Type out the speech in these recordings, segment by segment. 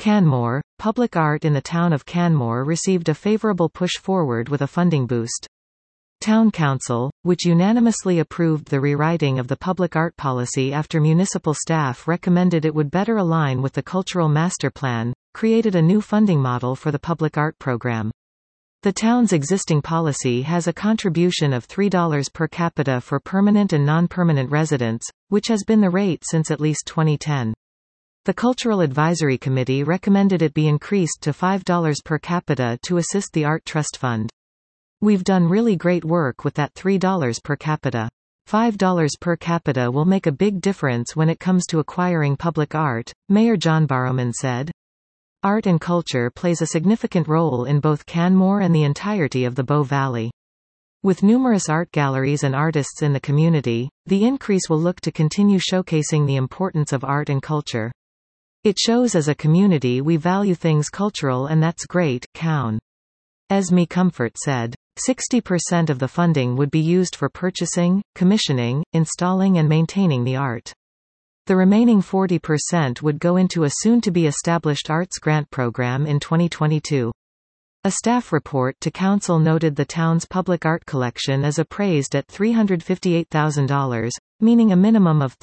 Canmore, public art in the town of Canmore received a favorable push forward with a funding boost. Town Council, which unanimously approved the rewriting of the public art policy after municipal staff recommended it would better align with the Cultural Master Plan, created a new funding model for the public art program. The town's existing policy has a contribution of $3 per capita for permanent and non-permanent residents, which has been the rate since at least 2010. The Cultural Advisory Committee recommended it be increased to $5 per capita to assist the Art Trust Fund. We've done really great work with that $3 per capita. $5 per capita will make a big difference when it comes to acquiring public art, Mayor John Barrowman said. Art and culture plays a significant role in both Canmore and the entirety of the Bow Valley. With numerous art galleries and artists in the community, the increase will look to continue showcasing the importance of art and culture. It shows as a community we value things cultural, and that's great, Cown. Esme Comfort said. 60% of the funding would be used for purchasing, commissioning, installing and maintaining the art. The remaining 40% would go into a soon-to-be-established arts grant program in 2022. A staff report to council noted the town's public art collection is appraised at $358,000, meaning a minimum of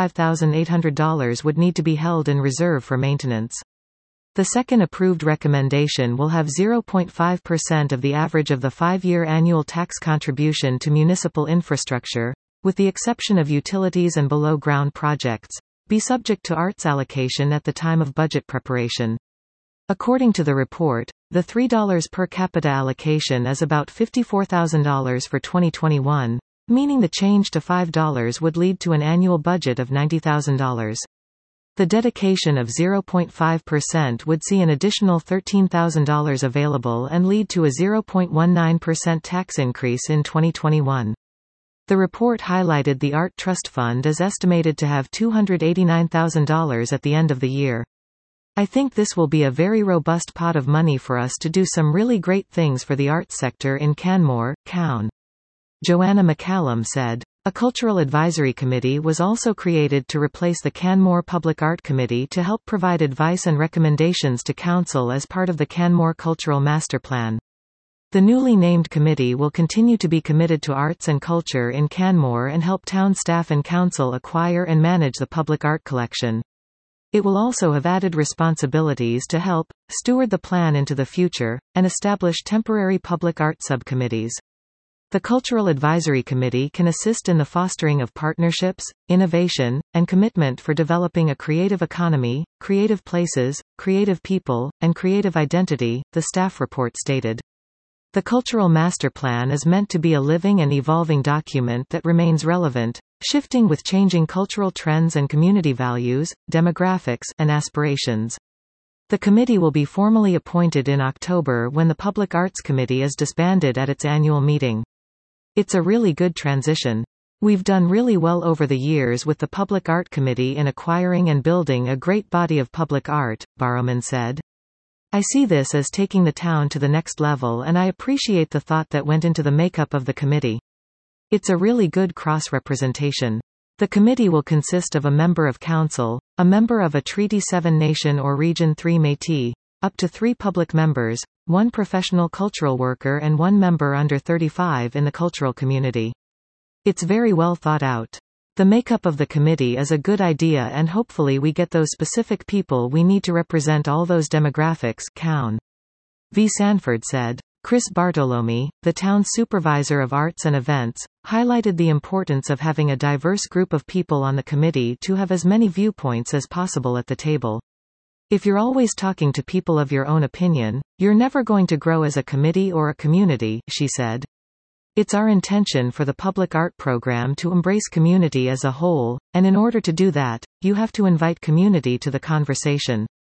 $35,800 would need to be held in reserve for maintenance. The second approved recommendation will have 0.5% of the average of the 5-year annual tax contribution to municipal infrastructure, with the exception of utilities and below-ground projects, be subject to arts allocation at the time of budget preparation. According to the report, the $3 per capita allocation is about $54,000 for 2021, meaning the change to $5 would lead to an annual budget of $90,000. The dedication of 0.5% would see an additional $13,000 available and lead to a 0.19% tax increase in 2021. The report highlighted the Art Trust Fund is estimated to have $289,000 at the end of the year. I think this will be a very robust pot of money for us to do some really great things for the arts sector in Canmore, Cown. Joanna McCallum said. A cultural advisory committee was also created to replace the Canmore Public Art Committee to help provide advice and recommendations to council as part of the Canmore Cultural Master Plan. The newly named committee will continue to be committed to arts and culture in Canmore and help town staff and council acquire and manage the public art collection. It will also have added responsibilities to help steward the plan into the future, and establish temporary public art subcommittees. The Cultural Advisory Committee can assist in the fostering of partnerships, innovation, and commitment for developing a creative economy, creative places, creative people, and creative identity, the staff report stated. The Cultural Master Plan is meant to be a living and evolving document that remains relevant, shifting with changing cultural trends and community values, demographics, and aspirations. The committee will be formally appointed in October when the Public Arts Committee is disbanded at its annual meeting. It's a really good transition. We've done really well over the years with the Public Art Committee in acquiring and building a great body of public art, Barrowman said. I see this as taking the town to the next level, and I appreciate the thought that went into the makeup of the committee. It's a really good cross-representation. The committee will consist of a member of council, a member of a Treaty 7 nation or Region 3 Métis, up to 3 public members, 1 professional cultural worker and 1 member under 35 in the cultural community. It's very well thought out. The makeup of the committee is a good idea, and hopefully we get those specific people we need to represent all those demographics, Cown. V. Sanford said. Chris Bartolome, the town's supervisor of arts and events, highlighted the importance of having a diverse group of people on the committee to have as many viewpoints as possible at the table. If you're always talking to people of your own opinion, you're never going to grow as a committee or a community, she said. It's our intention for the public art program to embrace community as a whole, and in order to do that, you have to invite community to the conversation.